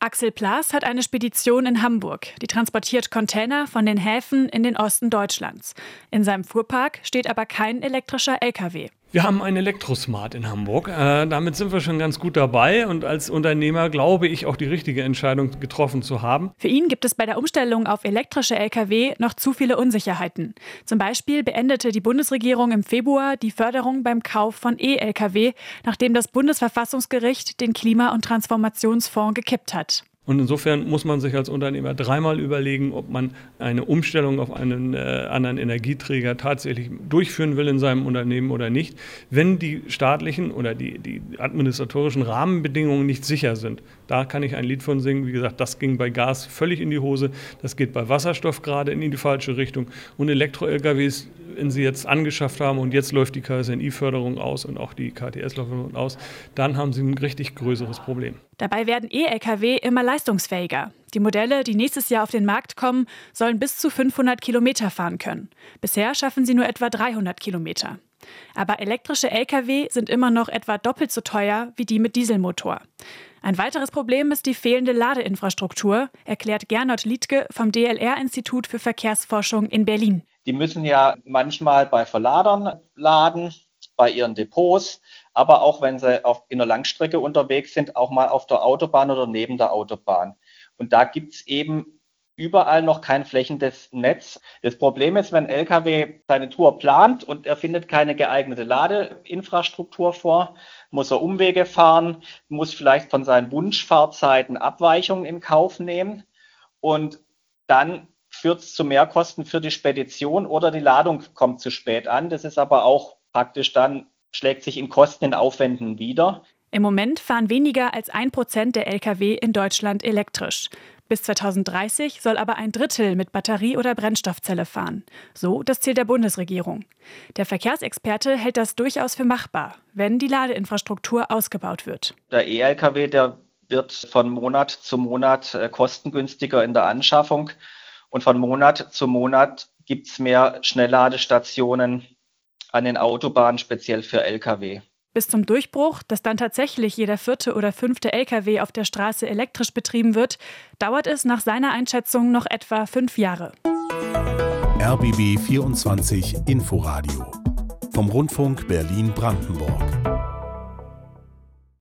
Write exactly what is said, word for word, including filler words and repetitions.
Axel Plas hat eine Spedition in Hamburg. Die transportiert Container von den Häfen in den Osten Deutschlands. In seinem Fuhrpark steht aber kein elektrischer L K W. Wir haben einen Elektrosmart in Hamburg. Äh, damit sind wir schon ganz gut dabei und als Unternehmer glaube ich auch die richtige Entscheidung getroffen zu haben. Für ihn gibt es bei der Umstellung auf elektrische L K W noch zu viele Unsicherheiten. Zum Beispiel beendete die Bundesregierung im Februar die Förderung beim Kauf von E-L K W, nachdem das Bundesverfassungsgericht den Klima- und Transformationsfonds gekippt hat. Und insofern muss man sich als Unternehmer dreimal überlegen, ob man eine Umstellung auf einen äh, anderen Energieträger tatsächlich durchführen will in seinem Unternehmen oder nicht, wenn die staatlichen oder die, die administratorischen Rahmenbedingungen nicht sicher sind. Da kann ich ein Lied von singen. Wie gesagt, das ging bei Gas völlig in die Hose. Das geht bei Wasserstoff gerade in die falsche Richtung. Und Elektro-L K Ws, wenn sie jetzt angeschafft haben und jetzt läuft die K S N I-Förderung aus und auch die K T S-Förderung aus, dann haben sie ein richtig größeres Problem. Dabei werden E-L K W immer leistungsfähiger. Die Modelle, die nächstes Jahr auf den Markt kommen, sollen bis zu fünfhundert Kilometer fahren können. Bisher schaffen sie nur etwa dreihundert Kilometer. Aber elektrische L K W sind immer noch etwa doppelt so teuer wie die mit Dieselmotor. Ein weiteres Problem ist die fehlende Ladeinfrastruktur, erklärt Gernot Liedtke vom D L R-Institut für Verkehrsforschung in Berlin. Die müssen ja manchmal bei Verladern laden, bei ihren Depots, aber auch wenn sie auf, in der Langstrecke unterwegs sind, auch mal auf der Autobahn oder neben der Autobahn. Und da gibt's eben überall noch kein flächendes Netz. Das Problem ist, wenn ein L K W seine Tour plant und er findet keine geeignete Ladeinfrastruktur vor, muss er Umwege fahren, muss vielleicht von seinen Wunschfahrzeiten Abweichungen in Kauf nehmen und dann führt es zu Mehrkosten für die Spedition oder die Ladung kommt zu spät an. Das ist aber auch praktisch dann, schlägt sich in Kosten, in Aufwänden wider. Im Moment fahren weniger als ein Prozent der L K W in Deutschland elektrisch. Bis zweitausenddreißig soll aber ein Drittel mit Batterie- oder Brennstoffzelle fahren. So das Ziel der Bundesregierung. Der Verkehrsexperte hält das durchaus für machbar, wenn die Ladeinfrastruktur ausgebaut wird. Der E-L K W, der wird von Monat zu Monat kostengünstiger in der Anschaffung. Und von Monat zu Monat gibt es mehr Schnellladestationen an den Autobahnen, speziell für L K W. Bis zum Durchbruch, dass dann tatsächlich jeder vierte oder fünfte L K W auf der Straße elektrisch betrieben wird, dauert es nach seiner Einschätzung noch etwa fünf Jahre. R B B vierundzwanzig Inforadio vom Rundfunk Berlin-Brandenburg.